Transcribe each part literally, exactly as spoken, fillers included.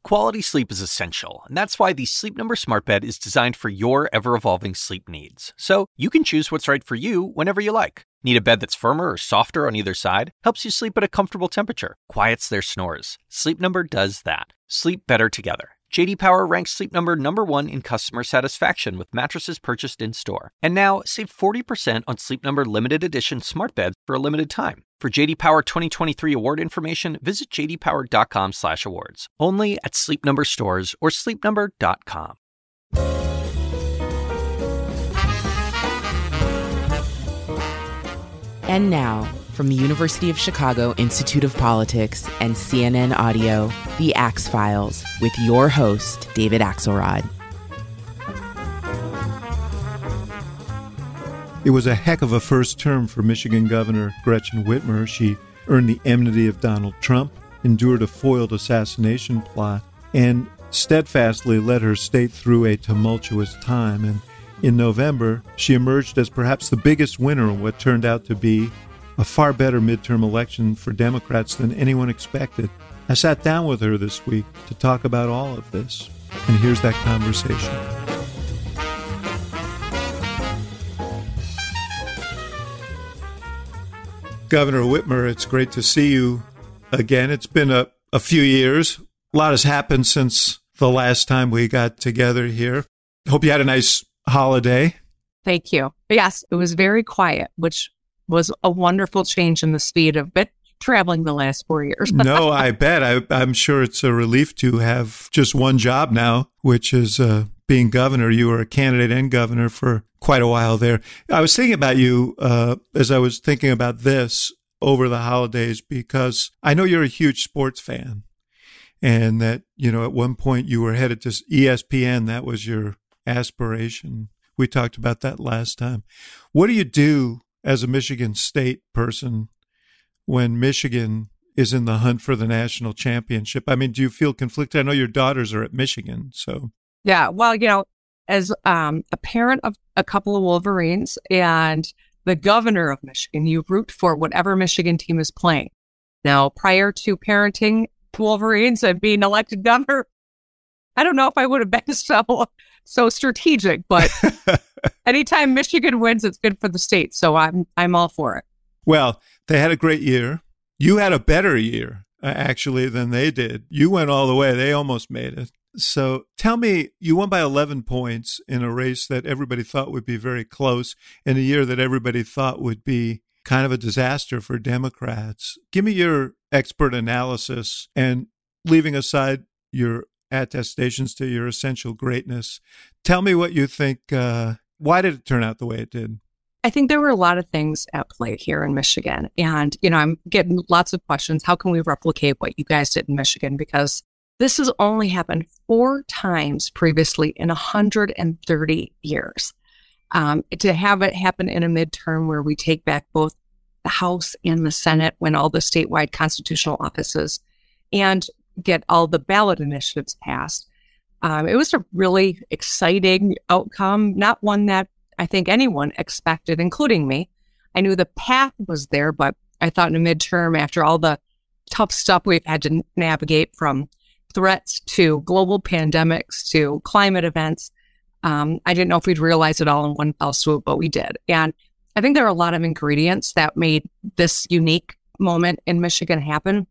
Quality sleep is essential, and that's why the Sleep Number Smart Bed is designed for your ever-evolving sleep needs. So you can choose what's right for you whenever you like. Need a bed that's firmer or softer on either side? Helps you sleep at a comfortable temperature. Quiets their snores. Sleep Number does that. Sleep better together. J D Power ranks Sleep Number number one in customer satisfaction with mattresses purchased in-store. And now, save forty percent on Sleep Number limited edition smart beds for a limited time. For J D Power twenty twenty-three award information, visit j d power dot com slash awards. Only at Sleep Number stores or sleep number dot com. And now, from the University of Chicago Institute of Politics and C N N Audio, The Axe Files, with your host, David Axelrod. It was a heck of a first term for Michigan Governor Gretchen Whitmer. She earned the enmity of Donald Trump, endured a foiled assassination plot, and steadfastly led her state through a tumultuous time. And in November, she emerged as perhaps the biggest winner in what turned out to be a far better midterm election for Democrats than anyone expected. I sat down with her this week to talk about all of this, and here's that conversation. Governor Whitmer, it's great to see you again. It's been a, a few years. A lot has happened since the last time we got together here. Hope you had a nice holiday. Thank you. Yes, it was very quiet, which was a wonderful change in the speed of it traveling the last four years. No, I bet. I, I'm sure it's a relief to have just one job now, which is uh, being governor. You were a candidate and governor for quite a while there. I was thinking about you uh, as I was thinking about this over the holidays, because I know you're a huge sports fan, and that, you know, at one point you were headed to E S P N. That was your aspiration. We talked about that last time. What do you do as a Michigan State person when Michigan is in the hunt for the national championship? I mean, do you feel conflicted? I know your daughters are at Michigan, so. Yeah, well, you know, as um, a parent of a couple of Wolverines and the governor of Michigan, you root for whatever Michigan team is playing. Now, prior to parenting Wolverines and being elected governor, I don't know if I would have been so, so strategic, but anytime Michigan wins, it's good for the state. So I'm I'm all for it. Well, they had a great year. You had a better year, uh, actually, than they did. You went all the way. They almost made it. So tell me, you won by eleven points in a race that everybody thought would be very close, in a year that everybody thought would be kind of a disaster for Democrats. Give me your expert analysis, and leaving aside your attestations to your essential greatness, tell me what you think. Uh, why did it turn out the way it did? I think there were a lot of things at play here in Michigan. And, you know, I'm getting lots of questions. How can we replicate what you guys did in Michigan? Because this has only happened four times previously in one hundred thirty years. Um, to have it happen in a midterm where we take back both the House and the Senate, win all the statewide constitutional offices, and get all the ballot initiatives passed. Um, it was a really exciting outcome, not one that I think anyone expected, including me. I knew the path was there, but I thought in a midterm, after all the tough stuff we've had to navigate, from threats to global pandemics to climate events, um, I didn't know if we'd realize it all in one fell swoop, but we did. And I think there are a lot of ingredients that made this unique moment in Michigan happen.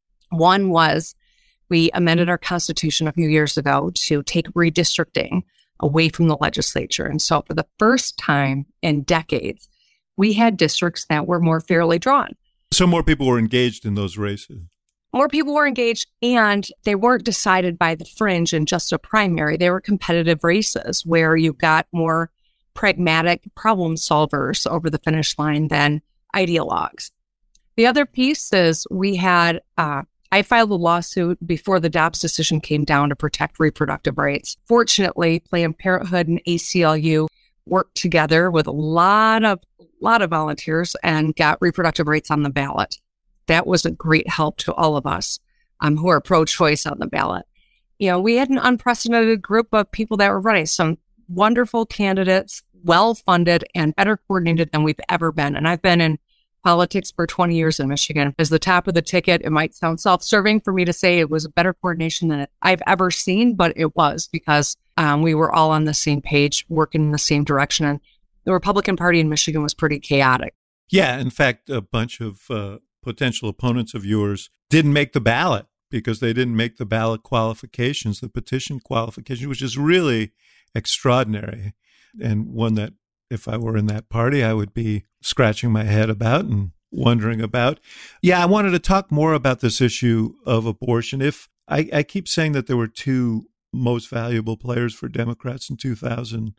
One was we amended our Constitution a few years ago to take redistricting away from the legislature. And so for the first time in decades, we had districts that were more fairly drawn. So more people were engaged in those races. More people were engaged, and they weren't decided by the fringe and just a primary. They were competitive races where you got more pragmatic problem solvers over the finish line than ideologues. The other piece is we had, uh, I filed a lawsuit before the Dobbs decision came down to protect reproductive rights. Fortunately, Planned Parenthood and A C L U worked together with a lot of, lot of volunteers and got reproductive rights on the ballot. That was a great help to all of us um, who are pro-choice on the ballot. You know, we had an unprecedented group of people that were running, some wonderful candidates, well-funded and better coordinated than we've ever been. And I've been in politics for twenty years in Michigan. As the top of the ticket, it might sound self-serving for me to say it was a better coordination than I've ever seen, but it was because um, we were all on the same page, working in the same direction. And the Republican Party in Michigan was pretty chaotic. Yeah, in fact, a bunch of uh, potential opponents of yours didn't make the ballot because they didn't make the ballot qualifications, the petition qualifications, which is really extraordinary, and one that if I were in that party, I would be scratching my head about and wondering about. Yeah, I wanted to talk more about this issue of abortion. If I, I keep saying that there were two most valuable players for Democrats in two thousand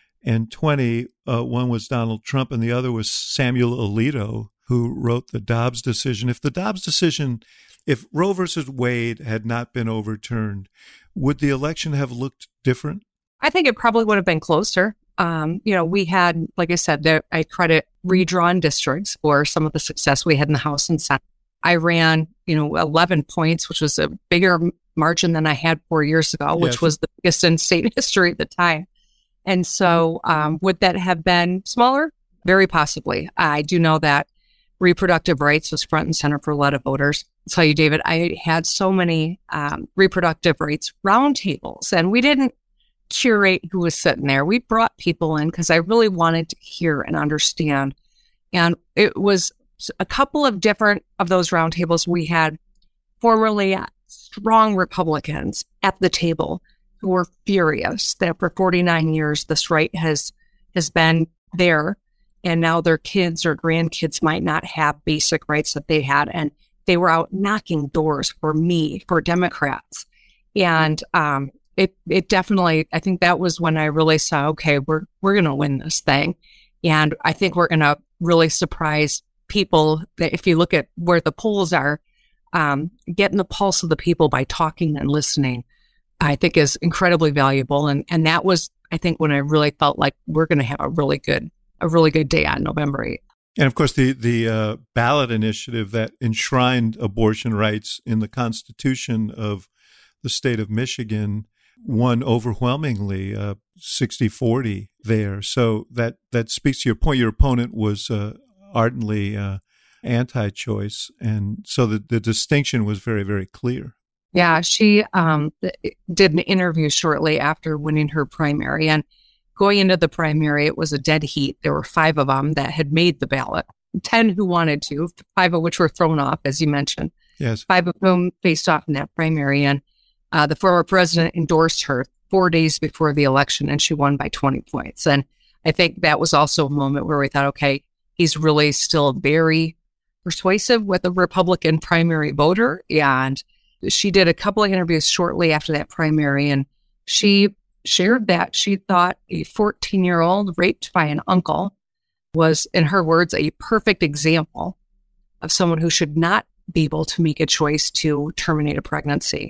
twenty. Uh, one was Donald Trump and the other was Samuel Alito, who wrote the Dobbs decision. If the Dobbs decision, if Roe versus Wade had not been overturned, would the election have looked different? I think it probably would have been closer. Um, you know, we had, like I said, there, I credit redrawn districts for some of the success we had in the House and Senate. I ran, you know, eleven points, which was a bigger margin than I had four years ago, which yes. was the biggest in state history at the time. And so um, would that have been smaller? Very possibly. I do know that reproductive rights was front and center for a lot of voters. I'll tell you, David, I had so many um, reproductive rights roundtables, and we didn't curate who was sitting there. We brought people in because I really wanted to hear and understand. And it was a couple of different of those roundtables. We had formerly strong Republicans at the table who were furious that for forty-nine years, this right has, has been there. And now their kids or grandkids might not have basic rights that they had. And they were out knocking doors for me, for Democrats. And, um, It it definitely, I think that was when I really saw, okay, we're we're going to win this thing. And I think we're going to really surprise people that if you look at where the polls are, um, getting the pulse of the people by talking and listening, I think is incredibly valuable. And and that was, I think, when I really felt like we're going to have a really good, a really good day on November eighth. And of course, the, the uh, ballot initiative that enshrined abortion rights in the Constitution of the state of Michigan won overwhelmingly, uh, sixty forty there. So that, that speaks to your point. Your opponent was uh, ardently uh, anti-choice. And so the, the distinction was very, very clear. Yeah, she um, did an interview shortly after winning her primary. And going into the primary, it was a dead heat. There were five of them that had made the ballot, ten who wanted to, five of which were thrown off, as you mentioned. Yes. Five of whom faced off in that primary. And Uh, the former president endorsed her four days before the election, and she won by twenty points. And I think that was also a moment where we thought, okay, he's really still very persuasive with a Republican primary voter. And she did a couple of interviews shortly after that primary, and she shared that she thought a fourteen-year-old raped by an uncle was, in her words, a perfect example of someone who should not be able to make a choice to terminate a pregnancy.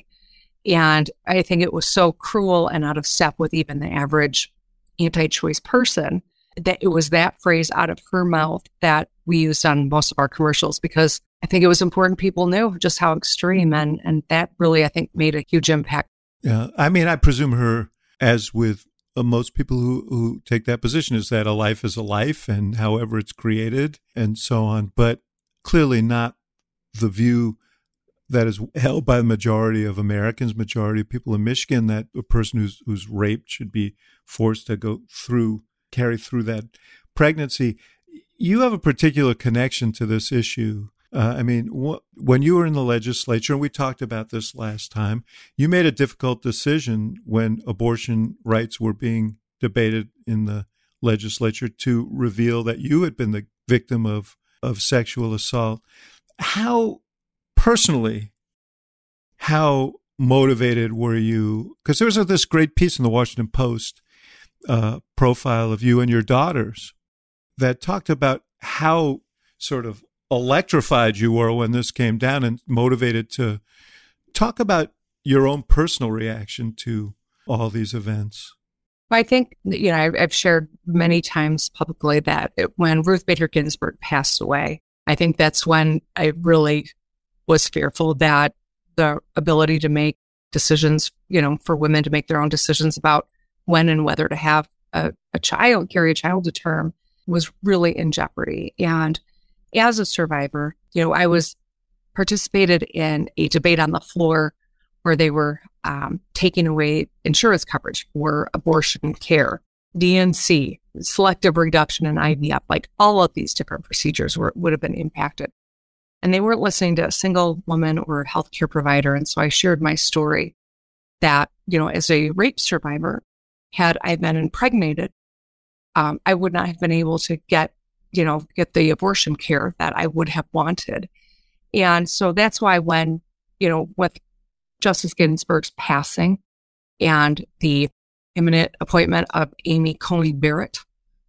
And I think it was so cruel and out of step with even the average anti-choice person that it was that phrase out of her mouth that we used on most of our commercials, because I think it was important people knew just how extreme, and, and that really, I think, made a huge impact. Yeah. I mean, I presume her, as with uh, most people who, who take that position, is that a life is a life and however it's created and so on, but clearly not the view that is held by the majority of Americans, majority of people in Michigan, that a person who's who's raped should be forced to go through, carry through that pregnancy. You have a particular connection to this issue. Uh, I mean, wh- when you were in the legislature, and we talked about this last time, you made a difficult decision when abortion rights were being debated in the legislature to reveal that you had been the victim of, of sexual assault. How Personally, how motivated were you? Because there was this great piece in the Washington Post uh, profile of you and your daughters that talked about how sort of electrified you were when this came down and motivated to talk about your own personal reaction to all these events. I think, you know, I've shared many times publicly that it, when Ruth Bader Ginsburg passed away, I think that's when I really was fearful that the ability to make decisions, you know, for women to make their own decisions about when and whether to have a, a child, carry a child to term, was really in jeopardy. And as a survivor, you know, I was participated in a debate on the floor where they were um, taking away insurance coverage for abortion care, D N C, selective reduction in I V F, like all of these different procedures were, would have been impacted. And they weren't listening to a single woman or healthcare provider. And so I shared my story that, you know, as a rape survivor, had I been impregnated, um, I would not have been able to get, you know, get the abortion care that I would have wanted. And so that's why when, you know, with Justice Ginsburg's passing and the imminent appointment of Amy Coney Barrett,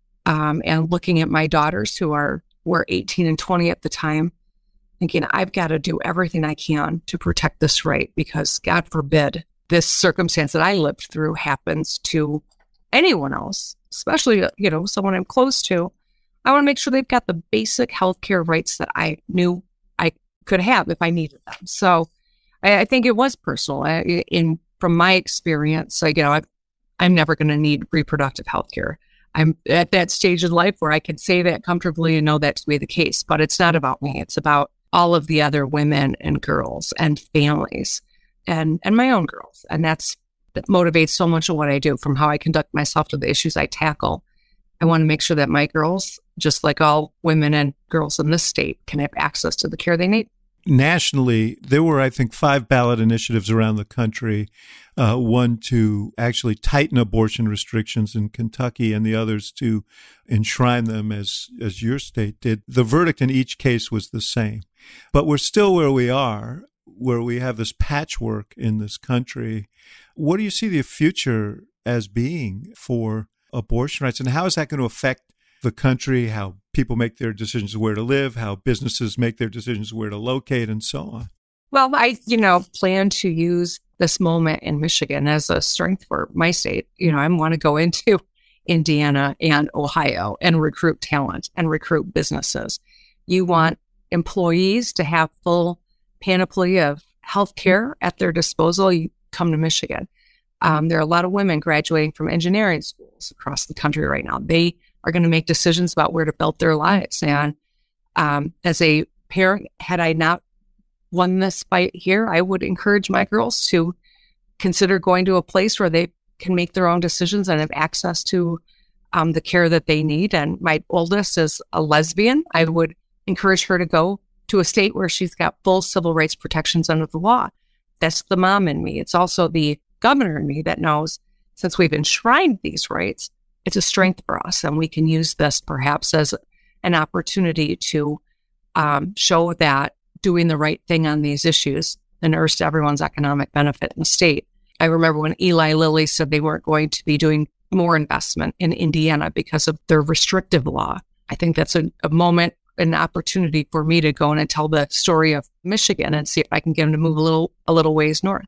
um, and looking at my daughters who are were eighteen and twenty at the time, thinking I've got to do everything I can to protect this right, because God forbid this circumstance that I lived through happens to anyone else, especially, you know, someone I'm close to. I want to make sure they've got the basic healthcare rights that I knew I could have if I needed them. So I, I think it was personal. I, in from my experience, like, you know, I, I'm never going to need reproductive healthcare. I'm at that stage in life where I can say that comfortably and know that to be the case. But it's not about me. It's about all of the other women and girls and families and, and my own girls. And that's that motivates so much of what I do, from how I conduct myself to the issues I tackle. I want to make sure that my girls, just like all women and girls in this state, can have access to the care they need. Nationally, there were, I think, five ballot initiatives around the country, uh, one to actually tighten abortion restrictions in Kentucky and the others to enshrine them as, as your state did. The verdict in each case was the same. But we're still where we are, where we have this patchwork in this country. What do you see the future as being for abortion rights, and how is that going to affect the country, how people make their decisions where to live, how businesses make their decisions where to locate, and so on? Well, I, you know, plan to use this moment in Michigan as a strength for my state. You know, I want to go into Indiana and Ohio and recruit talent and recruit businesses. You want employees to have full panoply of healthcare at their disposal, you come to Michigan. Um, there are a lot of women graduating from engineering schools across the country right now. They are going to make decisions about where to build their lives. And um, as a parent, had I not won this fight here, I would encourage my girls to consider going to a place where they can make their own decisions and have access to um, the care that they need. And my oldest is a lesbian. I would encourage her to go to a state where she's got full civil rights protections under the law. That's the mom in me. It's also the governor in me that knows, since we've enshrined these rights, it's a strength for us. And we can use this perhaps as an opportunity to um, show that doing the right thing on these issues inures to everyone's economic benefit in the state. I remember when Eli Lilly said they weren't going to be doing more investment in Indiana because of their restrictive law. I think that's a, a moment, an opportunity for me to go in and tell the story of Michigan and see if I can get them to move a little, a little ways north.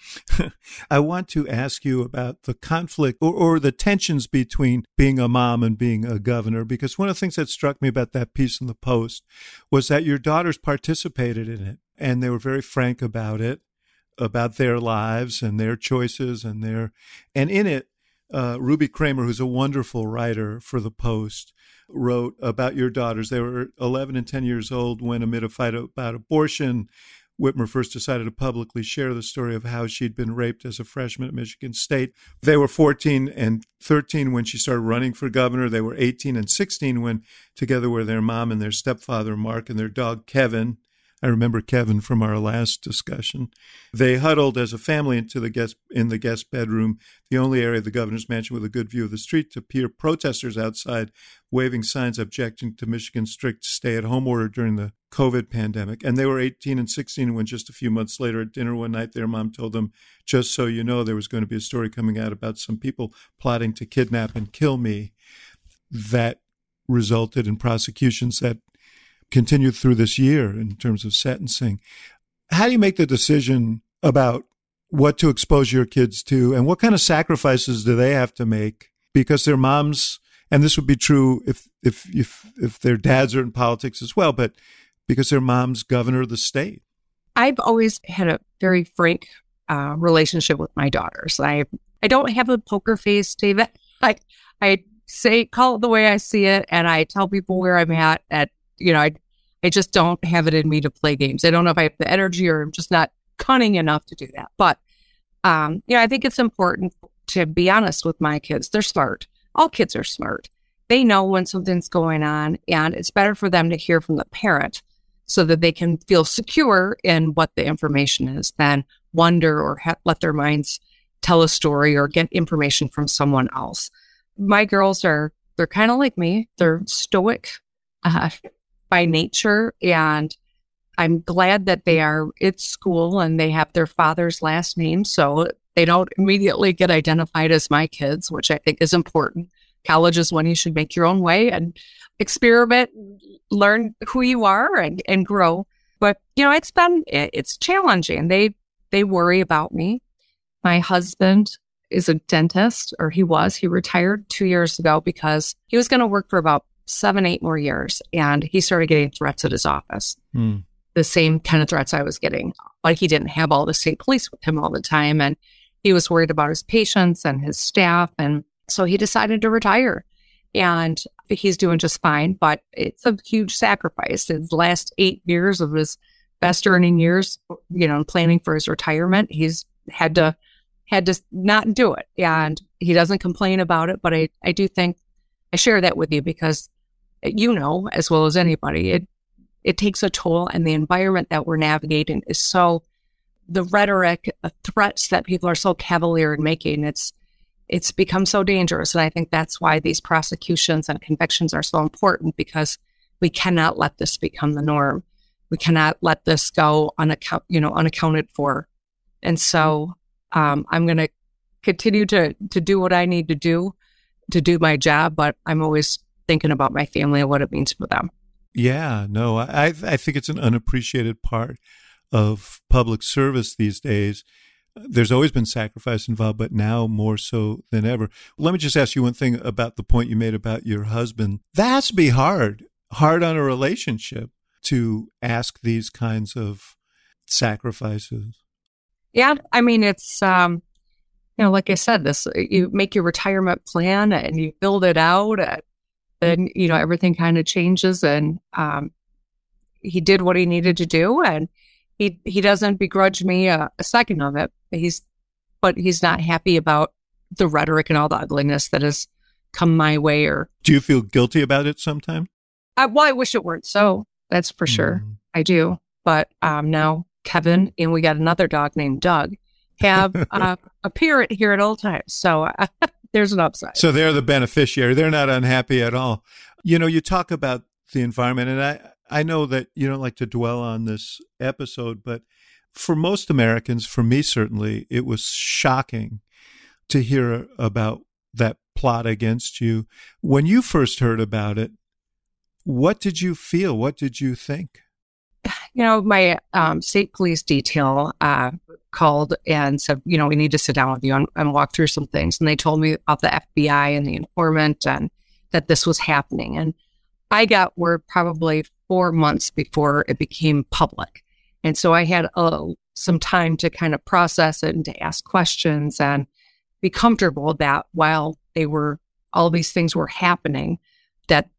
I want to ask you about the conflict or, or the tensions between being a mom and being a governor, because one of the things that struck me about that piece in the Post was that your daughters participated in it, and they were very frank about it, about their lives and their choices and their, and in it, uh, Ruby Kramer, who's a wonderful writer for the Post, wrote about your daughters. They were eleven and ten years old when, amid a fight about abortion, Whitmer first decided to publicly share the story of how she'd been raped as a freshman at Michigan State. They were fourteen and thirteen when she started running for governor. They were eighteen and sixteen when, together with their mom and their stepfather, Mark, and their dog, Kevin, I remember Kevin from our last discussion, they huddled as a family into the guest in the guest bedroom, the only area of the governor's mansion with a good view of the street, to peer protesters outside waving signs objecting to Michigan's strict stay-at-home order during the COVID pandemic. And they were eighteen and sixteen when, just a few months later at dinner one night, their mom told them, "Just so you know, there was going to be a story coming out about some people plotting to kidnap and kill me." That resulted in prosecutions that continued through this year in terms of sentencing. How do you make the decision about what to expose your kids to, and what kind of sacrifices do they have to make because their moms, and this would be true if if if if their dads are in politics as well, but because their mom's governor of the state? I've always had a very frank uh, relationship with my daughters. I I don't have a poker face, David. I I say call it the way I see it, and I tell people where I'm at. At you know, I I just don't have it in me to play games. I don't know if I have the energy or I'm just not cunning enough to do that. But, um, you know, I think it's important to be honest with my kids. They're smart. All kids are smart. They know when something's going on, and it's better for them to hear from the parent so that they can feel secure in what the information is than wonder or ha- let their minds tell a story or get information from someone else. My girls are, they're kind of like me. They're stoic uh, by nature, and I'm glad that they are at school and they have their father's last name, so they don't immediately get identified as my kids, which I think is important. College is when you should make your own way and experiment, learn who you are and, and grow. But, you know, it's been, it's challenging. They, they worry about me. My husband is a dentist, or he was. He retired two years ago because he was going to work for about seven, eight more years. And he started getting threats at his office. Mm. The same kind of threats I was getting. But he didn't have all the state police with him all the time. And he was worried about his patients and his staff. And so he decided to retire. And he's doing just fine, but it's a huge sacrifice. His last eight years of his best earning years, you know, planning for his retirement, he's had to had to not do it. And he doesn't complain about it, but I, I do think I share that with you because you know, as well as anybody, it it takes a toll, and the environment that we're navigating is so, the rhetoric, the threats that people are so cavalier in making, it's it's become so dangerous. And I think that's why these prosecutions and convictions are so important, because we cannot let this become the norm. We cannot let this go unaccount, you know, unaccounted for. And so um, I'm going to continue to to do what I need to do to do my job, but I'm always thinking about my family and what it means for them. Yeah, no, I I think it's an unappreciated part of public service these days. There's always been sacrifice involved, but now more so than ever. Let me just ask you one thing about the point you made about your husband. That has to be hard, hard on a relationship to ask these kinds of sacrifices. Yeah, I mean, it's, um, you know, like I said, this, you make your retirement plan and you build it out, and then, you know, everything kind of changes, and um, he did what he needed to do, and he he doesn't begrudge me a, a second of it. He's, but he's not happy about the rhetoric and all the ugliness that has come my way. Or do you feel guilty about it sometimes? I, well, I wish it weren't so. That's for sure. Mm. I do. But um, now Kevin, and we got another dog named Doug, have uh, a parent here at Old Times. So uh, there's an upside. So they're the beneficiary. They're not unhappy at all. You know, you talk about the environment, and I, I know that you don't like to dwell on this episode, but for most Americans, for me certainly, it was shocking to hear about that plot against you. When you first heard about it, what did you feel? What did you think? You know, my um, state police detail uh, called and said, you know, we need to sit down with you and, and walk through some things. And they told me about the F B I and the informant and that this was happening. And I got word probably four months before it became public. And so I had uh, some time to kind of process it and to ask questions and be comfortable that while they were, all these things were happening, that,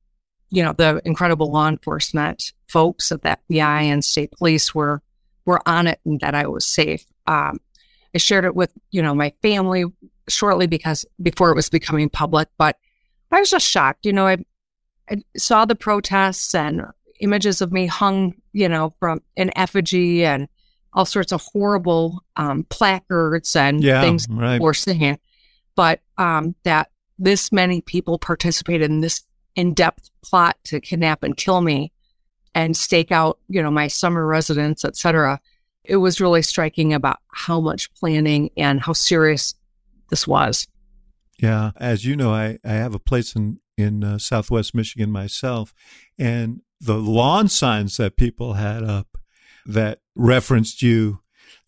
you know, the incredible law enforcement folks at the F B I and state police were, were on it, and that I was safe. Um, I shared it with, you know, my family shortly because before it was becoming public, but I was just shocked. You know, I, I saw the protests and images of me hung, you know, from an effigy and all sorts of horrible um, placards and yeah, things right. were saying. But um, that this many people participated in this in-depth plot to kidnap and kill me and stake out, you know, my summer residence, et cetera. It was really striking about how much planning and how serious this was. Yeah. As you know, I, I have a place in, in uh, Southwest Michigan myself, and the lawn signs that people had up that referenced you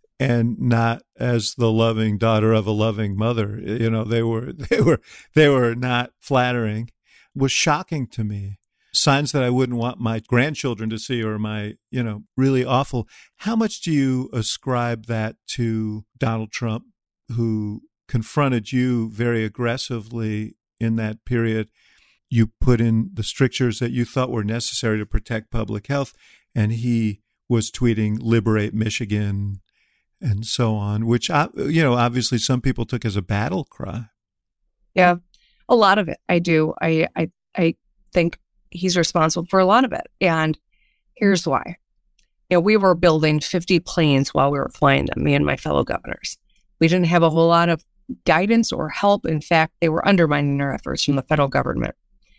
and not as the loving daughter of a loving mother, you know, they were, they were, they were not flattering, was shocking to me. Signs that I wouldn't want my grandchildren to see, or my, you know, really awful. How much do you ascribe that to Donald Trump, who confronted you very aggressively in that period? you put in the strictures that you thought were necessary to protect public health, and he was tweeting "Liberate Michigan" and so on, which, you know, obviously some people took as a battle cry. Yeah, a lot of it. I do. I, I, I think he's responsible for a lot of it. And here's why. You know, we were building fifty planes while we were flying them, me and my fellow governors. We didn't have a whole lot of guidance or help. In fact, they were undermining our efforts from the federal government,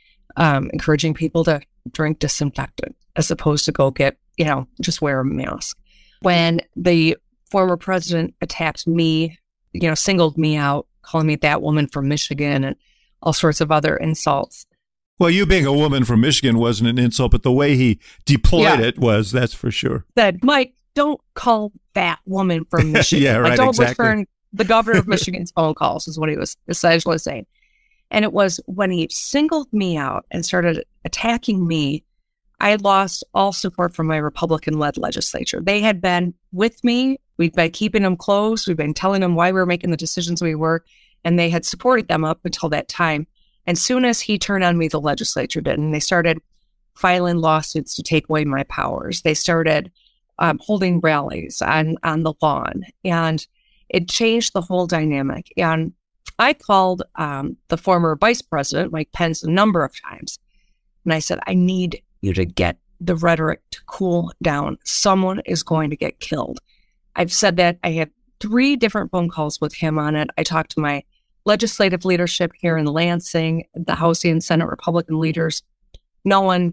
um, encouraging people to drink disinfectant as opposed to go get, you know, just wear a mask. When the former president attacked me, you know, singled me out, calling me that woman from Michigan and all sorts of other insults. Well, you being a woman from Michigan wasn't an insult, but the way he deployed yeah. it was, that's for sure. Said, Mike, don't call that woman from Michigan. yeah, right, like, don't exactly. return the governor of Michigan's phone calls, is what he was essentially saying. And it was when he singled me out and started attacking me, I lost all support from my Republican-led legislature. They had been with me. We'd been keeping them close. We've been telling them why we were making the decisions we were, and they had supported them up until that time. And soon as he turned on me, the legislature did, and they started filing lawsuits to take away my powers. They started um, holding rallies on, on the lawn, and it changed the whole dynamic. And I called um, the former vice president, Mike Pence, a number of times, and I said, I need you to get the rhetoric to cool down. Someone is going to get killed. I've said that. I had three different phone calls with him on it. I talked to my legislative leadership here in Lansing, the House and Senate Republican leaders. No one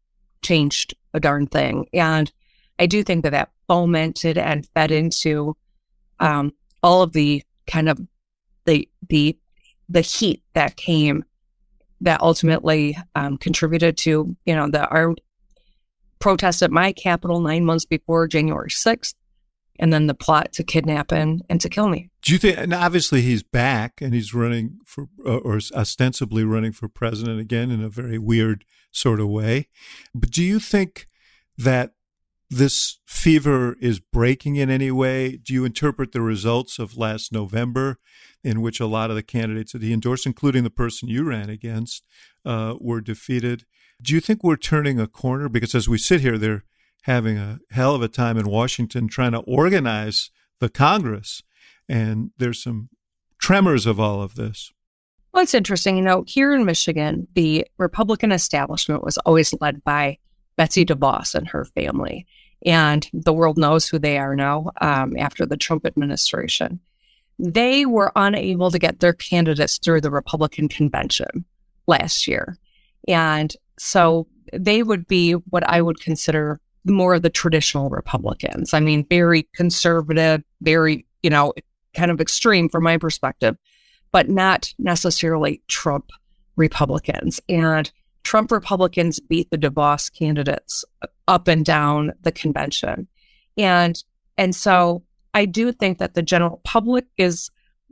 changed a darn thing. And I do think that that fomented and fed into um, all of the kind of the the the heat that came that ultimately um, contributed to, you know, the armed protests at my Capitol nine months before January sixth, and then the plot to kidnap and, and to kill me. Do you think, and obviously he's back and he's running for, uh, or ostensibly running for president again in a very weird sort of way. But do you think that this fever is breaking in any way? Do you interpret the results of last November, in which a lot of the candidates that he endorsed, including the person you ran against, uh, were defeated? Do you think we're turning a corner? Because as we sit here, they're having a hell of a time in Washington trying to organize the Congress. And there's some tremors of all of this. Well, it's interesting. You know, here in Michigan, the Republican establishment was always led by Betsy DeVos and her family. And the world knows who they are now um, after the Trump administration. They were unable to get their candidates through the Republican convention last year. And so they would be what I would consider more of the traditional Republicans. I mean, very conservative, very, you know, kind of extreme from my perspective, but not necessarily Trump Republicans. And Trump Republicans beat the DeVos candidates up and down the convention. And and so I do think that the general public is,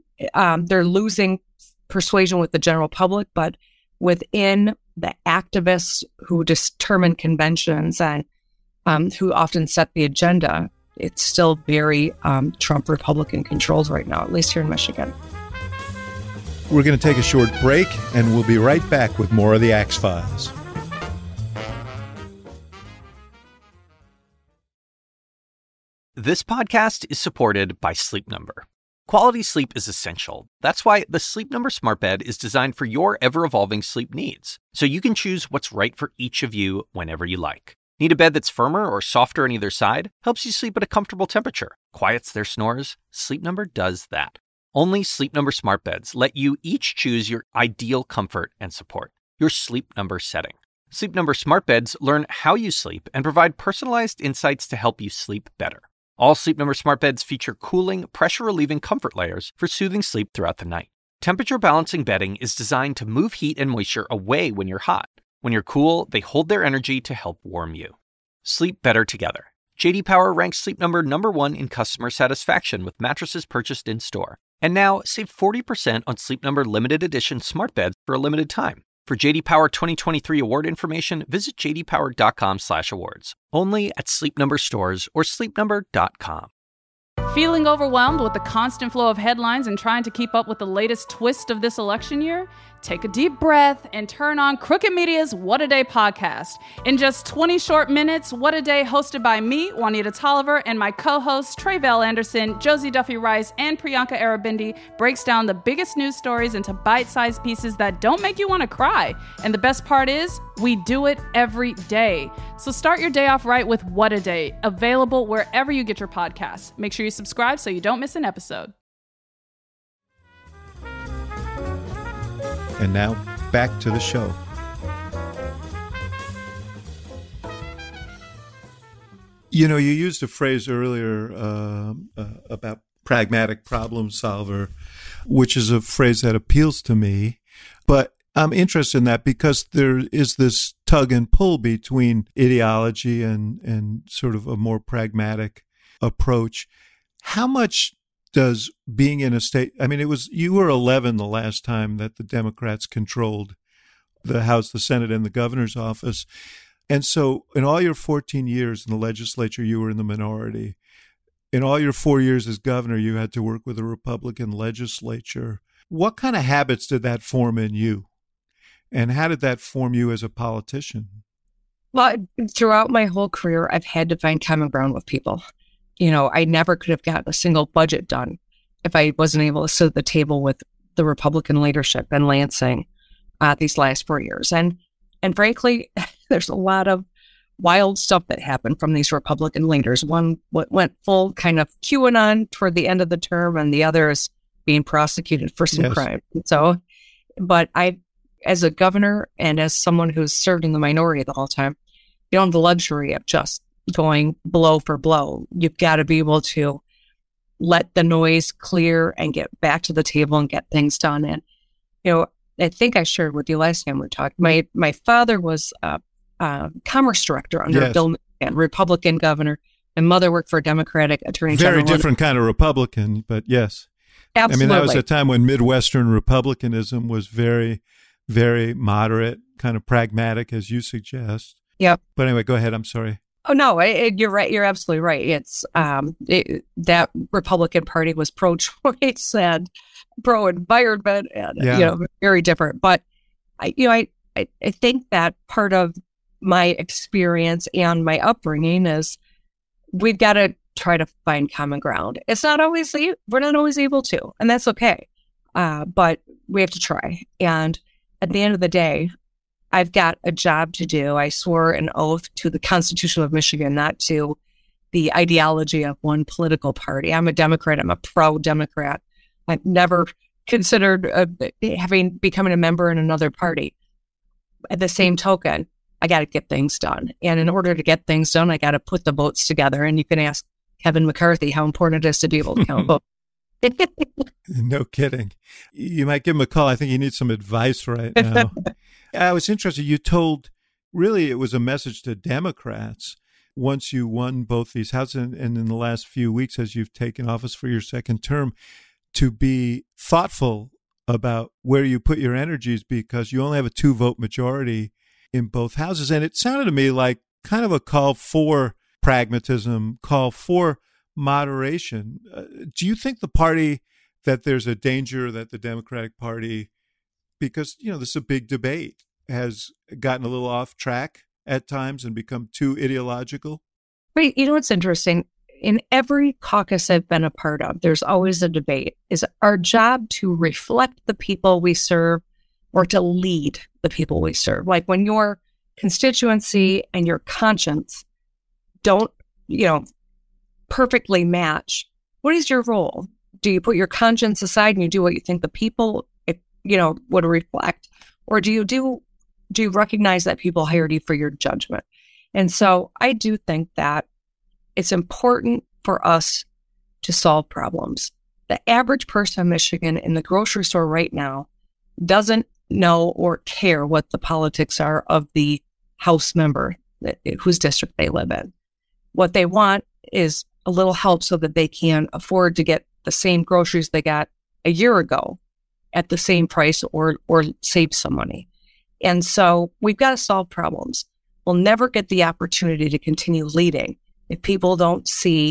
um, they're losing persuasion with the general public, but within the activists who determine conventions and um, who often set the agenda, it's still very um, Trump Republican controlled right now, at least here in Michigan. We're going to take a short break, and we'll be right back with more of the Axe Files. This podcast is supported by Sleep Number. Quality sleep is essential. That's why the Sleep Number Smart Bed is designed for your ever-evolving sleep needs, so you can choose what's right for each of you whenever you like. Need a bed that's firmer or softer on either side? Helps you sleep at a comfortable temperature. Quiets their snores? Sleep Number does that. Only Sleep Number Smart Beds let you each choose your ideal comfort and support, your Sleep Number setting. Sleep Number Smart Beds learn how you sleep and provide personalized insights to help you sleep better. All Sleep Number Smart Beds feature cooling, pressure-relieving comfort layers for soothing sleep throughout the night. Temperature-balancing bedding is designed to move heat and moisture away when you're hot. When you're cool, they hold their energy to help warm you. Sleep better together. J D Power ranks Sleep Number number one in customer satisfaction with mattresses purchased in-store. And now, save forty percent on Sleep Number limited edition smart beds for a limited time. For J D Power twenty twenty-three award information, visit j d power dot com slash awards. Only at Sleep Number stores or sleep number dot com. Feeling overwhelmed with the constant flow of headlines and trying to keep up with the latest twist of this election year? Take a deep breath and turn on Crooked Media's What a Day podcast. In just twenty short minutes, What a Day, hosted by me, Juanita Tolliver, and my co-hosts Trey Vale Anderson, Josie Duffy Rice, and Priyanka Arabindi, breaks down the biggest news stories into bite-sized pieces that don't make you want to cry. And the best part is, we do it every day. So start your day off right with What a Day, available wherever you get your podcasts. Make sure you subscribe so you don't miss an episode. And now, back to the show. You know, you used a phrase earlier uh, uh, about pragmatic problem solver, which is a phrase that appeals to me. But I'm interested in that because there is this tug and pull between ideology and, and sort of a more pragmatic approach. How much does being in a state, I mean, it was, you were eleven the last time that the Democrats controlled the House, the Senate, and the governor's office. And so in all your fourteen years in the legislature, you were in the minority. In all your four years as governor, you had to work with a Republican legislature. What kind of habits did that form in you? And how did that form you as a politician? Well, throughout my whole career, I've had to find common ground with people. You know, I never could have gotten a single budget done if I wasn't able to sit at the table with the Republican leadership in Lansing uh, these last four years. And and frankly, there's a lot of wild stuff that happened from these Republican leaders. One w- went full kind of QAnon toward the end of the term, and the other is being prosecuted for some Yes. crime. So, but I, as a governor and as someone who's served in the minority the whole time, you don't have the luxury of just going blow for blow. You've got to be able to let the noise clear and get back to the table and get things done. And, you know, I think I shared with you last time we talked, my, my father was a, a commerce director under Yes. Bill McCann, Republican governor, and mother worked for a Democratic attorney Very general. different kind of Republican, but yes. Absolutely. I mean, that was a time when Midwestern Republicanism was very, very moderate, kind of pragmatic, as you suggest. Yep. But anyway, go ahead. I'm sorry. Oh, no, it, it- you're right. You're absolutely right. It's um, it, that Republican Party was pro-choice and pro-environment and, Yeah. you know, very different. But, I, you know, I, I, I think that part of my experience and my upbringing is we've got to try to find common ground. It's not always, we're not always able to, and that's okay. Uh, but we have to try. And at the end of the day, I've got a job to do. I swore an oath to the Constitution of Michigan, not to the ideology of one political party. I'm a Democrat. I'm a pro-Democrat. I've never considered uh, having becoming a member in another party. At the same token, I got to get things done. And in order to get things done, I got to put the votes together. And you can ask Kevin McCarthy how important it is to be able to count votes. No kidding. You might give him a call. I think he needs some advice right now. I was interested. You told, really, it was a message to Democrats once you won both these houses and, and in the last few weeks as you've taken office for your second term, to be thoughtful about where you put your energies because you only have a two-vote majority in both houses. And it sounded to me like kind of a call for pragmatism, call for moderation. Uh, do you think the party, that there's a danger that the Democratic Party, because, you know, this is a big debate, has gotten a little off track at times and become too ideological? But you know what's interesting? In every caucus I've been a part of, there's always a debate. Is our job to reflect the people we serve or to lead the people we serve? Like when your constituency and your conscience don't, you know, perfectly match, what is your role? Do you put your conscience aside and you do what you think the people, you know, would reflect? Or do you do, do you recognize that people hired you for your judgment? And so I do think that it's important for us to solve problems. The average person in Michigan in the grocery store right now doesn't know or care what the politics are of the House member that, whose district they live in. What they want is a little help so that they can afford to get the same groceries they got a year ago at the same price or or save some money. And so we've got to solve problems. We'll never get the opportunity to continue leading if people don't see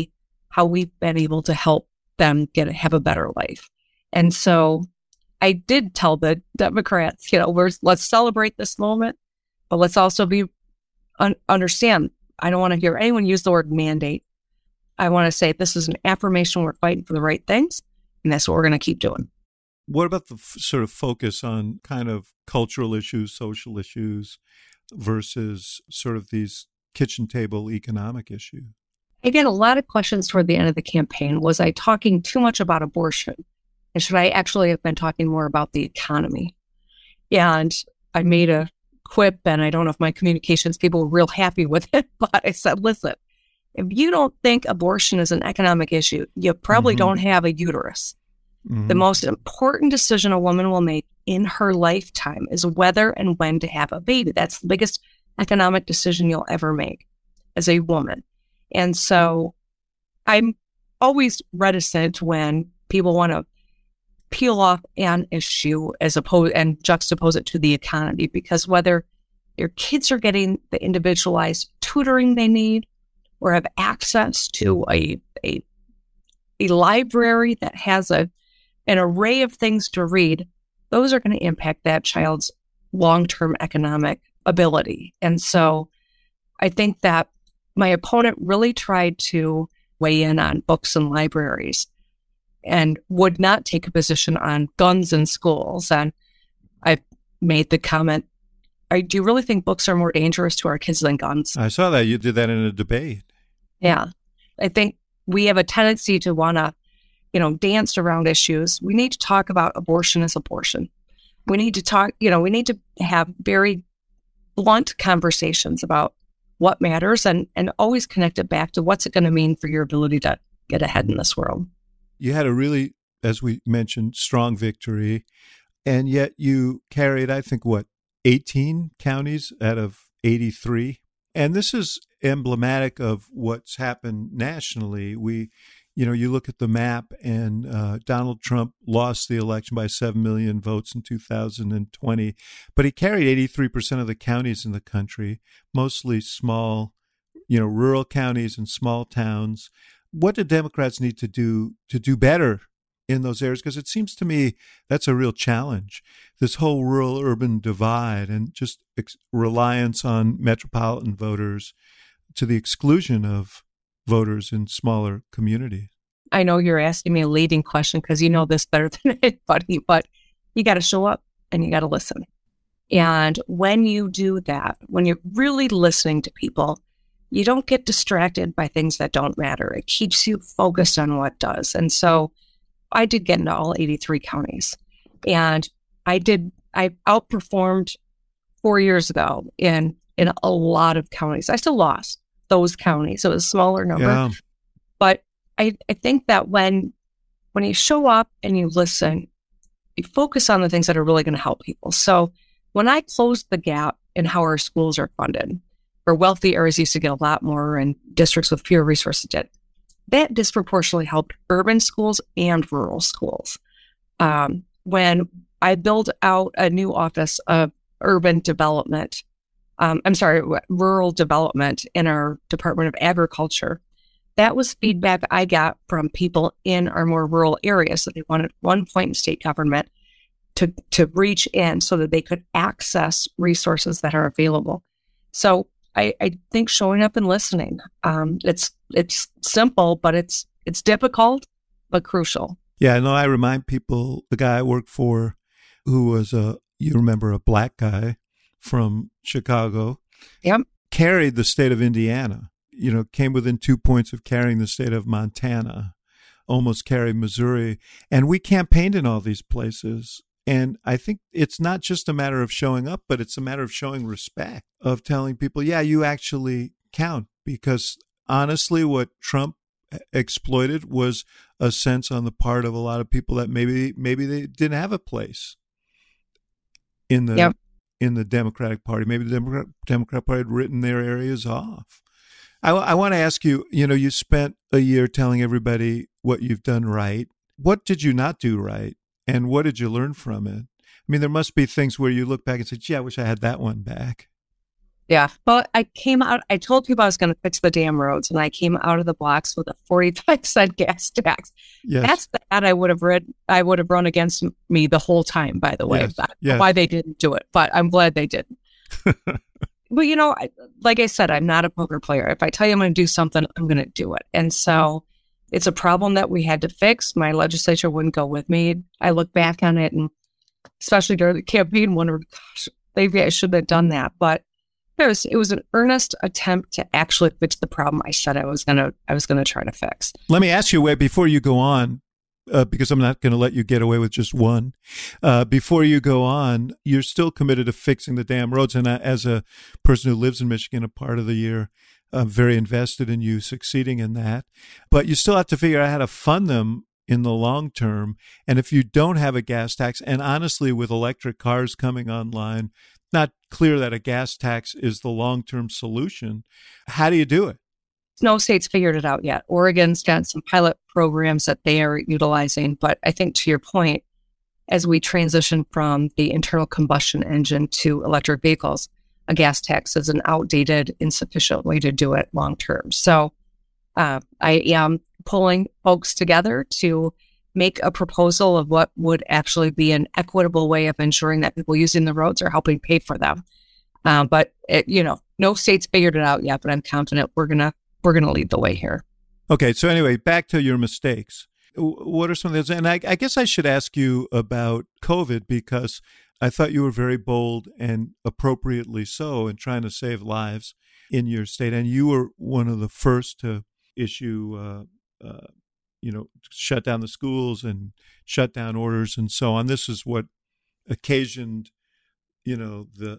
how we've been able to help them get have a better life. And so I did tell the Democrats, you know, we're, let's celebrate this moment, but let's also be un- understand. I don't want to hear anyone use the word mandate. I want to say this is an affirmation. We're fighting for the right things, and that's what we're going to keep doing. What about the f- sort of focus on kind of cultural issues, social issues, versus sort of these kitchen table economic issues? I get a lot of questions toward the end of the campaign. Was I talking too much about abortion? And should I actually have been talking more about the economy? And I made a quip, and I don't know if my communications people were real happy with it, but I said, listen, if you don't think abortion is an economic issue, you probably mm-hmm. don't have a uterus. Mm-hmm. The most important decision a woman will make in her lifetime is whether and when to have a baby. That's the biggest economic decision you'll ever make as a woman. And so I'm always reticent when people want to peel off an issue as opposed and juxtapose it to the economy, because whether your kids are getting the individualized tutoring they need or have access to a a, a library that has a an array of things to read, those are going to impact that child's long-term economic ability. And so I think that my opponent really tried to weigh in on books and libraries and would not take a position on guns in schools. And I made the comment, do you really think books are more dangerous to our kids than guns? I saw that. You did that in a debate. Yeah. I think we have a tendency to want to, you know, dance around issues. We need to talk about abortion as abortion. We need to talk, you know, we need to have very blunt conversations about what matters and, and always connect it back to what's it going to mean for your ability to get ahead in this world. You had a really, as we mentioned, strong victory, and yet you carried, I think, what, eighteen counties out of eighty-three? And this is emblematic of what's happened nationally. We, you know, you look at the map, and uh, Donald Trump lost the election by seven million votes in two thousand twenty, but he carried eighty-three percent of the counties in the country, mostly small, you know, rural counties and small towns. What do Democrats need to do to do better in those areas? Because it seems to me that's a real challenge, this whole rural-urban divide and just ex- reliance on metropolitan voters to the exclusion of voters in smaller communities. I know you're asking me a leading question because you know this better than anybody, but you got to show up and you got to listen. And when you do that, when you're really listening to people, you don't get distracted by things that don't matter. It keeps you focused on what does. And so I did get into all eighty-three counties, and I did, I outperformed four years ago in, in a lot of counties. I still lost those counties. So it was a smaller number, yeah. But I, I think that when, when you show up and you listen, you focus on the things that are really going to help people. So when I closed the gap in how our schools are funded, where wealthy areas used to get a lot more and districts with fewer resources did, that disproportionately helped urban schools and rural schools. Um, when I built out a new office of urban development, um, I'm sorry, rural development in our Department of Agriculture, that was feedback I got from people in our more rural areas that they wanted one point in state government to, to reach in so that they could access resources that are available. So I, I think showing up and listening, um, it's it's simple, but it's it's difficult, but crucial. Yeah, no, I remind people, the guy I worked for who was a, you remember, a black guy from Chicago, yep. carried the state of Indiana, you know, came within two points of carrying the state of Montana, almost carried Missouri. And we campaigned in all these places. And I think it's not just a matter of showing up, but it's a matter of showing respect, of telling people, yeah, you actually count. Because honestly, what Trump exploited was a sense on the part of a lot of people that maybe maybe they didn't have a place in the yep. in the Democratic Party. Maybe the Democrat, Democratic Party had written their areas off. I, I want to ask you, you know, you spent a year telling everybody what you've done right. What did you not do right? And what did you learn from it? I mean, there must be things where you look back and say, gee, I wish I had that one back. Yeah. But I came out, I told people I was going to fix the damn roads, and I came out of the blocks with a forty-five cent gas tax. Yes. That's the ad I would have read, I would have run against me the whole time, by the way. Yes. That's Yes. why they didn't do it, but I'm glad they didn't. But, you know, I, like I said, I'm not a poker player. If I tell you I'm going to do something, I'm going to do it. And so it's a problem that we had to fix. My legislature wouldn't go with me. I look back on it, and especially during the campaign, wonder, gosh, maybe I shouldn't have done that. But it was, it was an earnest attempt to actually fix the problem I said I was going to, I was going to try to fix. Let me ask you, Wade, before you go on, uh, because I'm not going to let you get away with just one. Uh, before you go on, you're still committed to fixing the damn roads. And I, as a person who lives in Michigan a part of the year, I'm very invested in you succeeding in that. But you still have to figure out how to fund them in the long term. And if you don't have a gas tax, and honestly, with electric cars coming online, not clear that a gas tax is the long-term solution. How do you do it? No state's figured it out yet. Oregon's got some pilot programs that they are utilizing. But I think to your point, as we transition from the internal combustion engine to electric vehicles, a gas tax is an outdated, insufficient way to do it long term. So uh, I am pulling folks together to make a proposal of what would actually be an equitable way of ensuring that people using the roads are helping pay for them. Uh, but, it, you know, no state's figured it out yet, but I'm confident we're going to we're going to lead the way here. Okay. So anyway, back to your mistakes. What are some of those? And I, I guess I should ask you about COVID, because I thought you were very bold, and appropriately so, in trying to save lives in your state. And you were one of the first to issue, uh, uh, you know, shut down the schools and shut down orders and so on. This is what occasioned, you know, the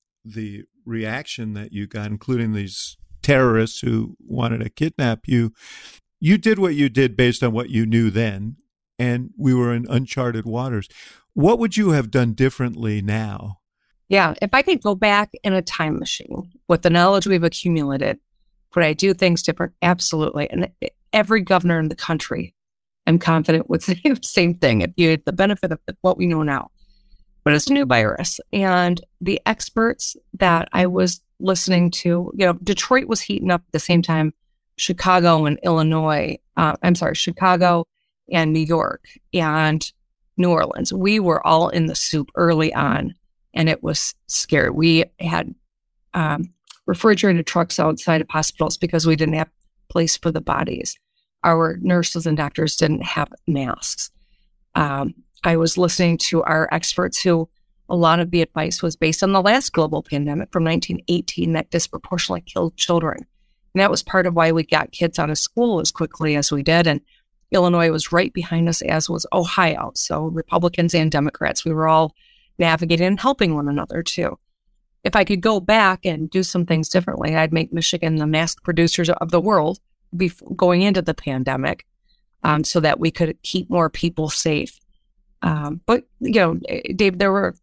the reaction that you got, including these terrorists who wanted to kidnap you. You did what you did based on what you knew then, and we were in uncharted waters. What would you have done differently now? Yeah, if I could go back in a time machine with the knowledge we've accumulated, would I do things different? Absolutely. And every governor in the country, I'm confident, would say the same thing if you had the benefit of what we know now. But it's a new virus. And the experts that I was listening to, you know, Detroit was heating up at the same time Chicago and Illinois, uh, I'm sorry, Chicago and New York and New Orleans. We were all in the soup early on, and it was scary. We had um, refrigerated trucks outside of hospitals because we didn't have place for the bodies. Our nurses and doctors didn't have masks. Um, I was listening to our experts who, a lot of the advice was based on the last global pandemic from nineteen eighteen that disproportionately killed children. And that was part of why we got kids out of school as quickly as we did. And Illinois was right behind us, as was Ohio. So Republicans and Democrats, we were all navigating and helping one another too. If I could go back and do some things differently, I'd make Michigan the mask producers of the world before going into the pandemic, um, so that we could keep more people safe. Um, but, you know, Dave, there were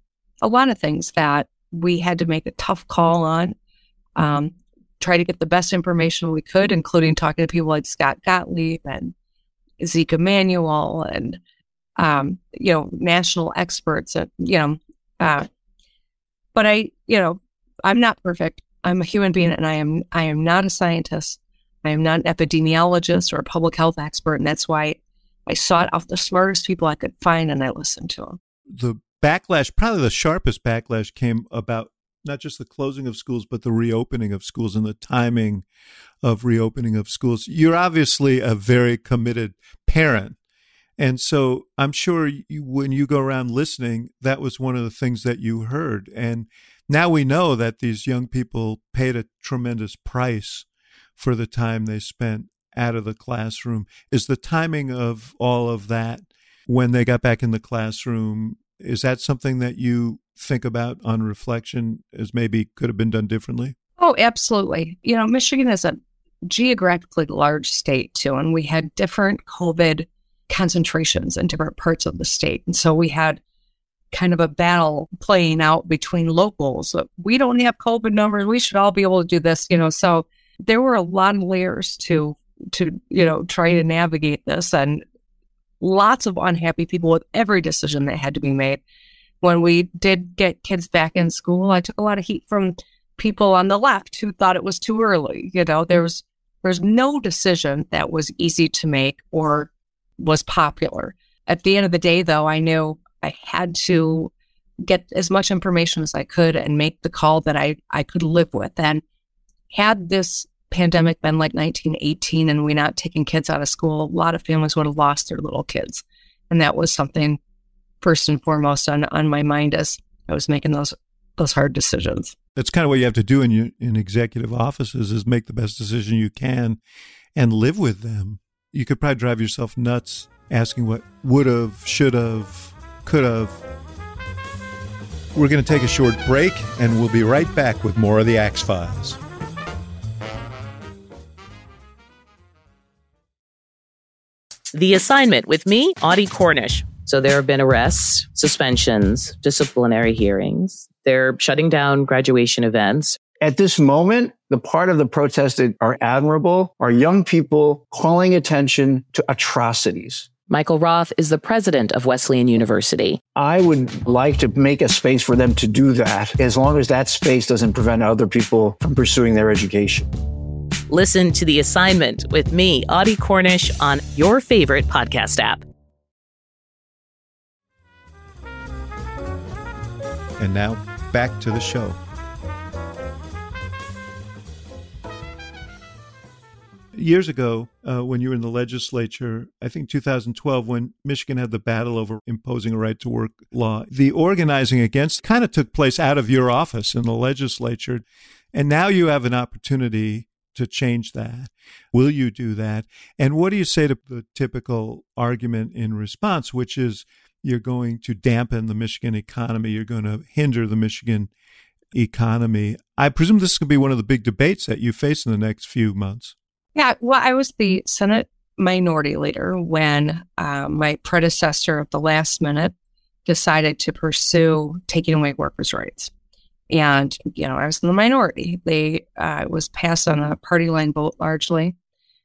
a lot of things that we had to make a tough call on, um, try to get the best information we could, including talking to people like Scott Gottlieb and Zeke Emanuel and, um, you know, national experts. And, you know, uh, but I, you know, I'm not perfect. I'm a human being, and I am, I am not a scientist. I am not an epidemiologist or a public health expert. And that's why I sought out the smartest people I could find, and I listened to them. The backlash, probably the sharpest backlash, came about not just the closing of schools, but the reopening of schools and the timing of reopening of schools. You're obviously a very committed parent. And so I'm sure you, when you go around listening, that was one of the things that you heard. And now we know that these young people paid a tremendous price for the time they spent out of the classroom. Is the timing of all of that when they got back in the classroom, is that something that you think about on reflection as maybe could have been done differently? Oh, absolutely. You know, Michigan is a geographically large state too, and we had different COVID concentrations in different parts of the state. And so we had kind of a battle playing out between locals. We don't have COVID numbers. We should all be able to do this, you know. So there were a lot of layers to, to, you know, try to navigate this, and lots of unhappy people with every decision that had to be made. When we did get kids back in school, I took a lot of heat from people on the left who thought it was too early. You know, there's there's no decision that was easy to make or was popular. At the end of the day, though, I knew I had to get as much information as I could and make the call that I, I could live with. And had this pandemic been like nineteen eighteen and we not taking kids out of school, a lot of families would have lost their little kids. And that was something first and foremost on, on my mind as I was making those those hard decisions. That's kind of what you have to do in your, in executive offices is make the best decision you can and live with them. You could probably drive yourself nuts asking what would have, should have, could have. We're going to take a short break, and we'll be right back with more of the Axe Files. The Assignment with me, Audie Cornish. So there have been arrests, suspensions, disciplinary hearings. They're shutting down graduation events. At this moment, the part of the protest that are admirable are young people calling attention to atrocities. Michael Roth is the president of Wesleyan University. I would like to make a space for them to do that, as long as that space doesn't prevent other people from pursuing their education. Listen to The Assignment with me, Audie Cornish, on your favorite podcast app. And now, back to the show. Years ago, uh, when you were in the legislature, I think two thousand twelve, when Michigan had the battle over imposing a right-to-work law, the organizing against kind of took place out of your office in the legislature. And now you have an opportunity to change that. Will you do that? And what do you say to the typical argument in response, which is you're going to dampen the Michigan economy, you're going to hinder the Michigan economy? I presume this could be one of the big debates that you face in the next few months. Yeah, well, I was the Senate minority leader when uh, my predecessor at the last minute decided to pursue taking away workers' rights. And, you know, I was in the minority. They uh, it was passed on a party line vote largely.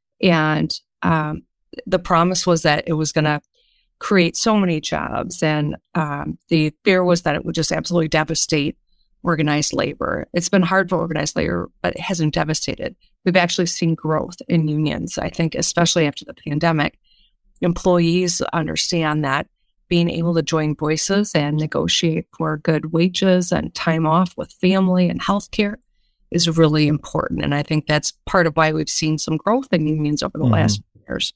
And um, the promise was that it was going to create so many jobs. And um, the fear was that it would just absolutely devastate organized labor. It's been hard for organized labor, but it hasn't devastated. We've actually seen growth in unions. I think, especially after the pandemic, employees understand that being able to join voices and negotiate for good wages and time off with family and healthcare is really important. And I think that's part of why we've seen some growth in unions over the mm-hmm. last years.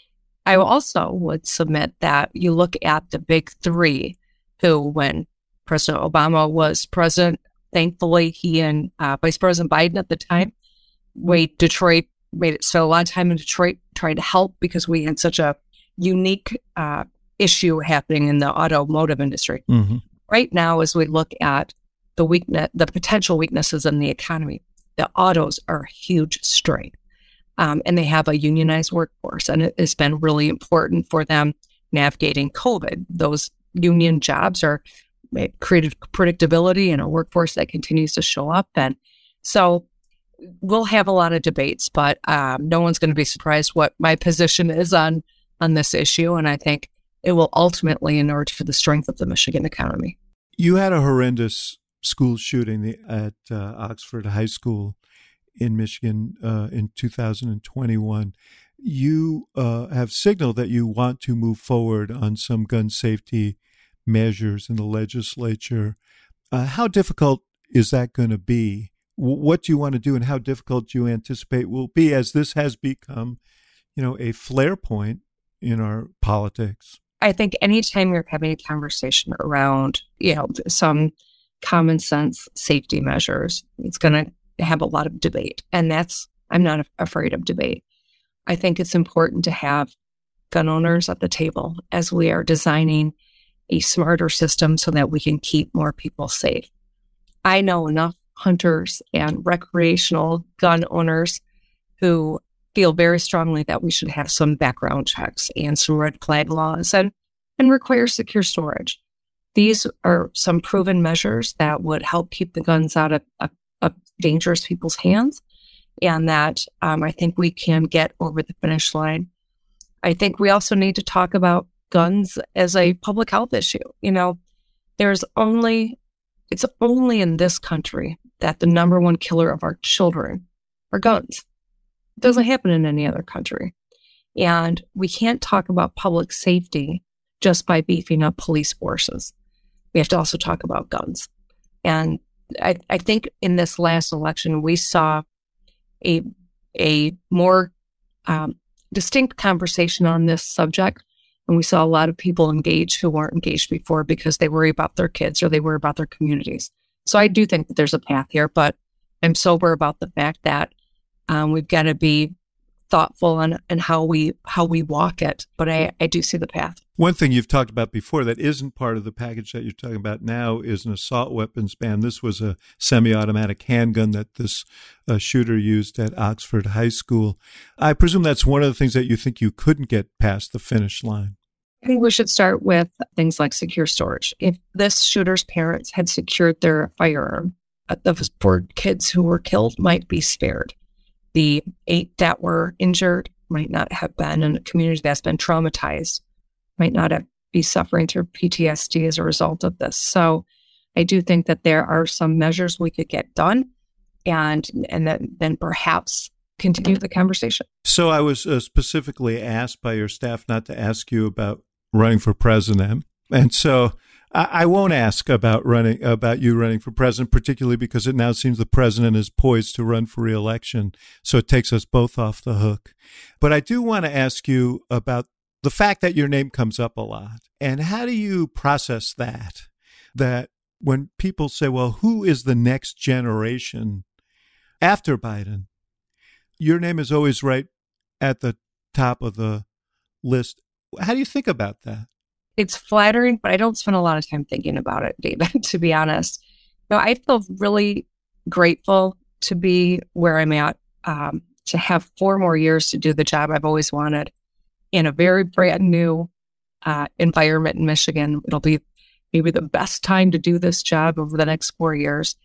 I also would submit that you look at the big three who, when President Obama was president, thankfully, he and uh, Vice President Biden at the time, made Detroit, made it spend a lot of time in Detroit trying to help because we had such a unique uh, issue happening in the automotive industry. Mm-hmm. Right now, as we look at the weakness, the potential weaknesses in the economy, the autos are a huge strength. Um, and they have a unionized workforce, and it has been really important for them navigating COVID. Those union jobs are created predictability in a workforce that continues to show up. And so we'll have a lot of debates, but um, no one's going to be surprised what my position is on, on this issue. And I think it will ultimately inure to the strength of the Michigan economy. You had a horrendous school shooting at uh, Oxford High School in Michigan uh, in two thousand twenty-one. You uh, have signaled that you want to move forward on some gun safety measures in the legislature. Uh, how difficult is that going to be? W- what do you want to do, and how difficult do you anticipate will be, as this has become, you know, a flare point in our politics? I think anytime you're having a conversation around, you know, some common sense safety measures, it's going to have a lot of debate. And that's, I'm not afraid of debate. I think it's important to have gun owners at the table as we are designing a smarter system so that we can keep more people safe. I know enough hunters and recreational gun owners who feel very strongly that we should have some background checks and some red flag laws and, and require secure storage. These are some proven measures that would help keep the guns out of, of, of dangerous people's hands, and that um, I think we can get over the finish line. I think we also need to talk about guns as a public health issue. You know, there's only, it's only in this country that the number one killer of our children are guns. It doesn't happen in any other country. And we can't talk about public safety just by beefing up police forces. We have to also talk about guns. And I, I think in this last election, we saw a, a more um, distinct conversation on this subject. And we saw a lot of people engaged who weren't engaged before because they worry about their kids or they worry about their communities. So I do think that there's a path here, but I'm sober about the fact that um, we've got to be thoughtful on and how we how we walk it. But I, I do see the path. One thing you've talked about before that isn't part of the package that you're talking about now is an assault weapons ban. This was a semi-automatic handgun that this uh, shooter used at Oxford High School. I presume that's one of the things that you think you couldn't get past the finish line. I think we should start with things like secure storage. If this shooter's parents had secured their firearm, the four kids who were killed might be spared. The eight that were injured might not have been in a community that's been traumatized, might not have, be suffering through P T S D as a result of this. So I do think that there are some measures we could get done and and then, then perhaps continue the conversation. So I was uh, specifically asked by your staff not to ask you about running for president. And so I won't ask about running about you running for president, particularly because it now seems the president is poised to run for re-election. So it takes us both off the hook. But I do want to ask you about the fact that your name comes up a lot. And how do you process that? That when people say, well, who is the next generation after Biden? Your name is always right at the top of the list. How do you think about that? It's flattering, but I don't spend a lot of time thinking about it, David, to be honest. No, I feel really grateful to be where I'm at, um, to have four more years to do the job I've always wanted in a very brand new uh, environment in Michigan. It'll be maybe the best time to do this job over the next four years.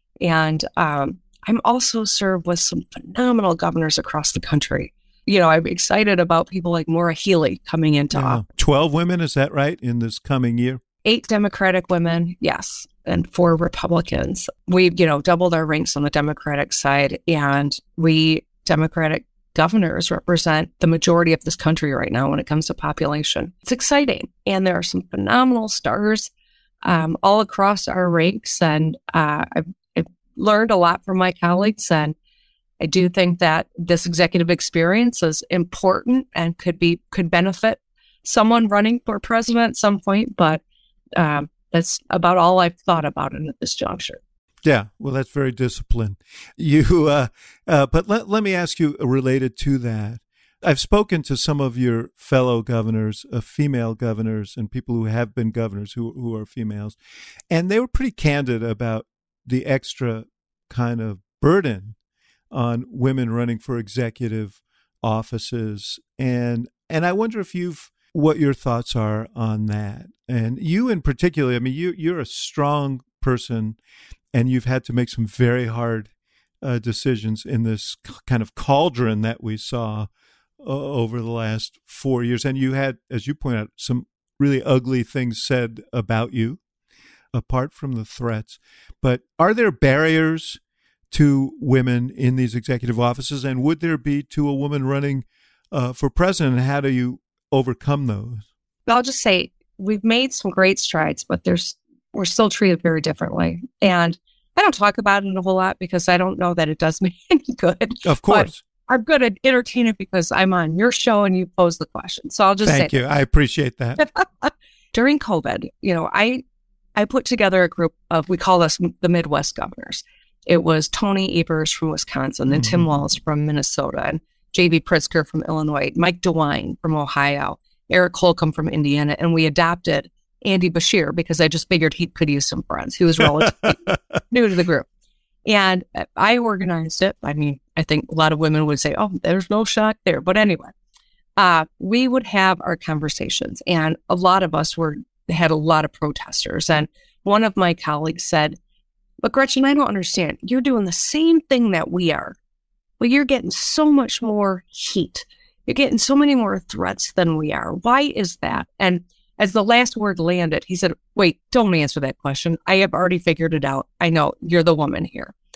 And um, I'm also served with some phenomenal governors across the country. You know, I'm excited about people like Maura Healey coming into yeah. office. twelve women, is that right, in this coming year? Eight Democratic women, yes, and four Republicans. We've, you know, doubled our ranks on the Democratic side, and we Democratic governors represent the majority of this country right now when it comes to population. It's exciting, and there are some phenomenal stars um, all across our ranks, and uh, I've, I've learned a lot from my colleagues, and I do think that this executive experience is important and could be could benefit someone running for president at some point, but um, that's about all I've thought about it at this juncture. Yeah, well, that's very disciplined. You, uh, uh, but let let me ask you, related to that, I've spoken to some of your fellow governors, uh, female governors, and people who have been governors who who are females, and they were pretty candid about the extra kind of burden on women running for executive offices. And and I wonder if you've, what your thoughts are on that. And you in particular, I mean, you, you're a strong person and you've had to make some very hard uh, decisions in this kind of cauldron that we saw uh, over the last four years. And you had, as you point out, some really ugly things said about you, apart from the threats. But are there barriers to women in these executive offices, and would there be to a woman running uh, for president? How do you overcome those? I'll just say we've made some great strides, but there's we're still treated very differently. And I don't talk about it a whole lot because I don't know that it does me any good. Of course. But I'm good at entertaining it because I'm on your show and you pose the question. So I'll just Thank say you. I appreciate that. During COVID, you know, I I put together a group of, we call us the Midwest governors. It was Tony Evers from Wisconsin, then mm-hmm. Tim Walz from Minnesota, and J B Pritzker from Illinois, Mike DeWine from Ohio, Eric Holcomb from Indiana, and we adopted Andy Bashir because I just figured he could use some friends. He was relatively new to the group. And I organized it. I mean, I think a lot of women would say, oh, there's no shock there. But anyway, uh, we would have our conversations, and a lot of us were had a lot of protesters. And one of my colleagues said, but Gretchen, I don't understand. You're doing the same thing that we are. Well, you're getting so much more heat. You're getting so many more threats than we are. Why is that? And as the last word landed, he said, wait, don't answer that question. I have already figured it out. I know you're the woman here.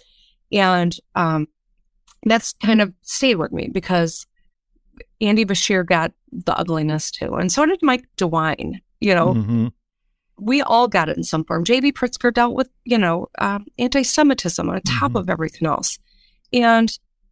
And um, that's kind of stayed with me because Andy Beshear got the ugliness too. And so did Mike DeWine. You know, mm-hmm. we all got it in some form. J B. Pritzker dealt with, you know, um, anti-Semitism on top mm-hmm. of everything else. And,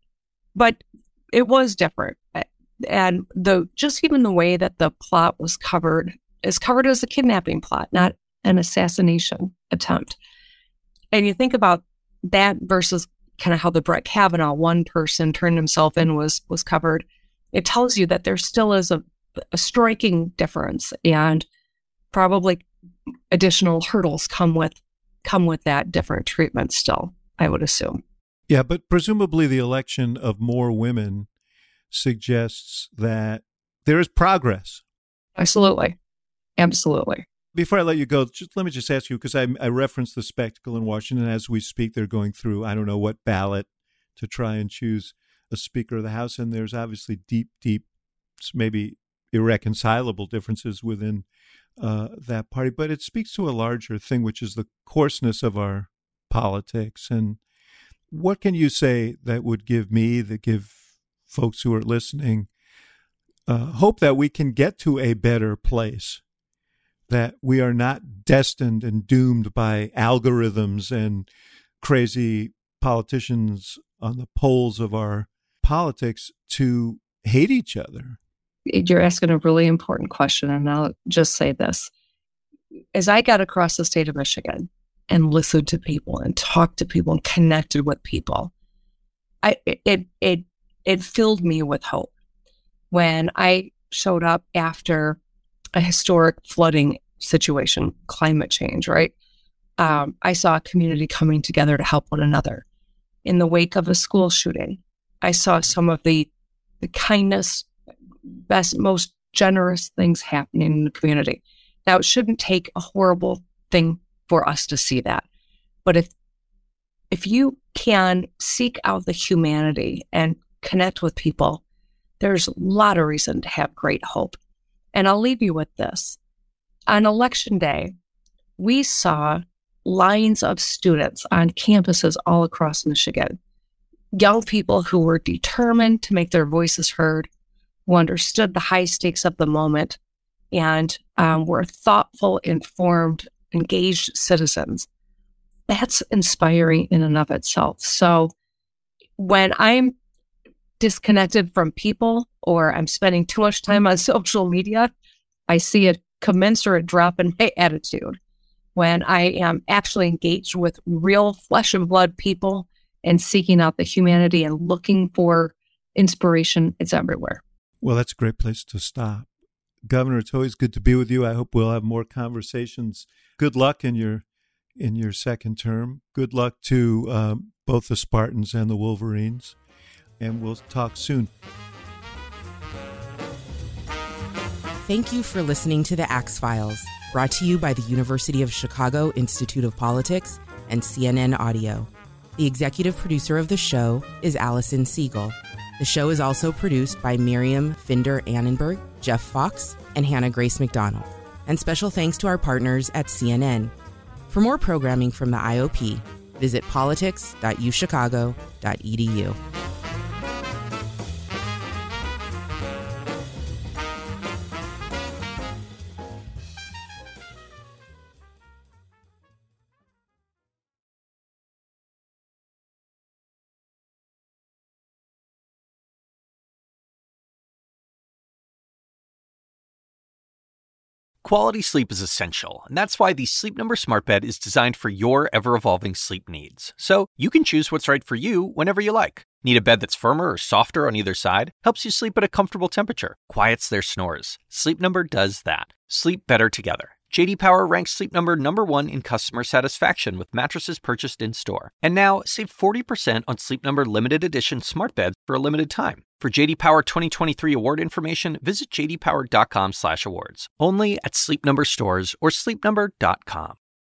but it was different. And the, just even the way that the plot was covered is covered as a kidnapping plot, not an assassination attempt. And you think about that versus kind of how the Brett Kavanaugh one person turned himself in was, was covered. It tells you that there still is a, a striking difference, and probably additional hurdles come with come with that different treatment still, I would assume. Yeah, but presumably the election of more women suggests that there is progress. Absolutely. Absolutely. Before I let you go, just let me just ask you, because I, I referenced the spectacle in Washington. As we speak, they're going through, I don't know what ballot to try and choose a Speaker of the House. And there's obviously deep, deep, maybe irreconcilable differences within uh, that party. But it speaks to a larger thing, which is the coarseness of our politics. And what can you say that would give me, that give folks who are listening, uh, hope that we can get to a better place, that we are not destined and doomed by algorithms and crazy politicians on the poles of our politics to hate each other? You're asking a really important question, and I'll just say this. As I got across the state of Michigan and listened to people and talked to people and connected with people, I it it it filled me with hope. When I showed up after a historic flooding situation, climate change, right? Um, I saw a community coming together to help one another. In the wake of a school shooting, I saw some of the the kindness, best, most generous things happening in the community. Now, it shouldn't take a horrible thing for us to see that. But if if you can seek out the humanity and connect with people, there's a lot of reason to have great hope. And I'll leave you with this. On election day, we saw lines of students on campuses all across Michigan, young people who were determined to make their voices heard, who understood the high stakes of the moment, and um, were thoughtful, informed, engaged citizens. That's inspiring in and of itself. So when I'm disconnected from people or I'm spending too much time on social media, I see a commensurate drop in my attitude. When I am actually engaged with real flesh and blood people and seeking out the humanity and looking for inspiration, it's everywhere. Well, that's a great place to stop. Governor, it's always good to be with you. I hope we'll have more conversations. Good luck in your in your second term. Good luck to um, both the Spartans and the Wolverines. And we'll talk soon. Thank you for listening to The Axe Files, brought to you by the University of Chicago Institute of Politics and C N N Audio. The executive producer of the show is Allison Siegel. The show is also produced by Miriam Finder-Annenberg, Jeff Fox, and Hannah Grace McDonald. And special thanks to our partners at C N N. For more programming from the I O P, visit politics dot u chicago dot e d u. Quality sleep is essential, and that's why the Sleep Number Smart Bed is designed for your ever-evolving sleep needs. So you can choose what's right for you whenever you like. Need a bed that's firmer or softer on either side? Helps you sleep at a comfortable temperature. Quiets their snores. Sleep Number does that. Sleep better together. J D Power ranks Sleep Number number one in customer satisfaction with mattresses purchased in-store. And now, save forty percent on Sleep Number limited edition smart beds for a limited time. For J D Power twenty twenty-three award information, visit j d power dot com slash awards. Only at Sleep Number stores or sleep number dot com.